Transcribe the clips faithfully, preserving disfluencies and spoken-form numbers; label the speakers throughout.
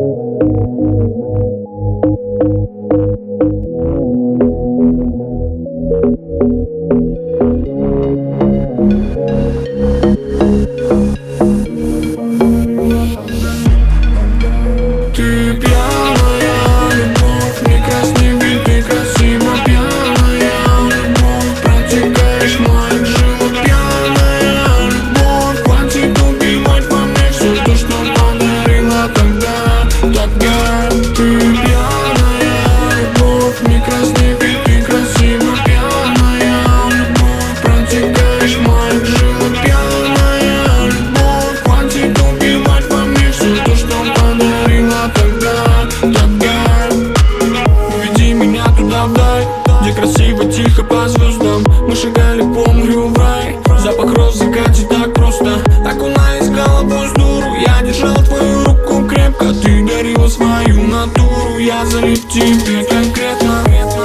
Speaker 1: Где красиво, тихо по звездам мы шагали по морю в рай. Запах роз в закате так просто, окунаясь головой с дуру. Я держал твою руку крепко, ты дарила свою натуру. Я залип тебе конкретно,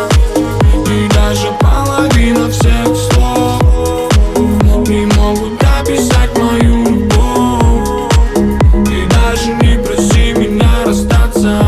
Speaker 1: и даже половина всех слов не могут описать мою любовь. И даже не проси меня расстаться.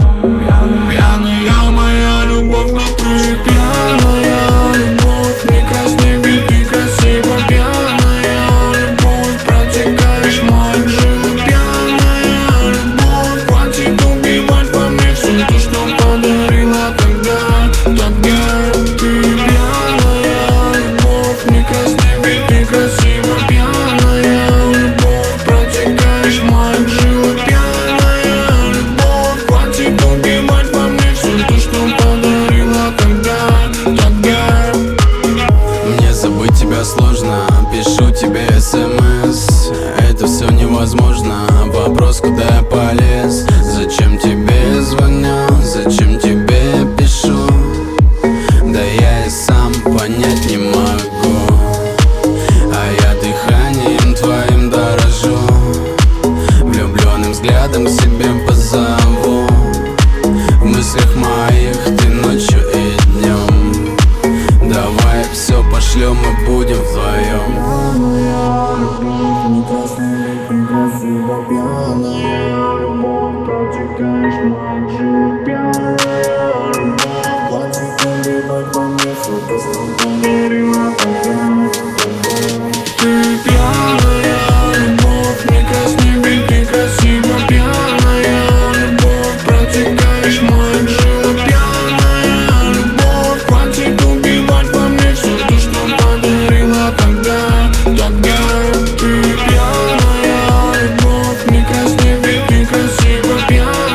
Speaker 1: Пьяная моя любовь на крыше, пьяная любовь, не красней, ведь ты красиво. Пьяная любовь, протекаешь моим жилам. Пьяная любовь, хватит убивать во мне все то, что подарила тогда, тогда. Ты пьяная любовь, не красней, ведь ты красиво. Пьяная любовь, протекаешь моим жилам. Пьяная любовь, хватит убивать во мне все то, что подарила тогда, тогда.
Speaker 2: Мне забыть тебя сложно, пишу тебе смс. Это все невозможно, вопрос, куда я полез. Зачем тебе звоню, зачем тебе пишу? Да я и сам понять не могу. А я дыханием твоим дорожу, влюбленным взглядом к себе позову. В мыслях моих ты ночью и днем. Давай все пошлем, мы будем вдвоем.
Speaker 1: Пьяная любовь, не красней, ведь ты красиво. Пьяная любовь, протекаешь моим жилам. Пьяная любовь, хватит убивать во мне все то, что подарила тогда, тогда. Ты пьяная любовь, не красней, ведь ты красиво. Пьяная любовь, протекаешь моим жилам. Пьяная любовь, хватит убивать во мне все то, что подарила тогда, тогда. Ты пьяная любовь, не красней, ведь ты красиво. Пьяная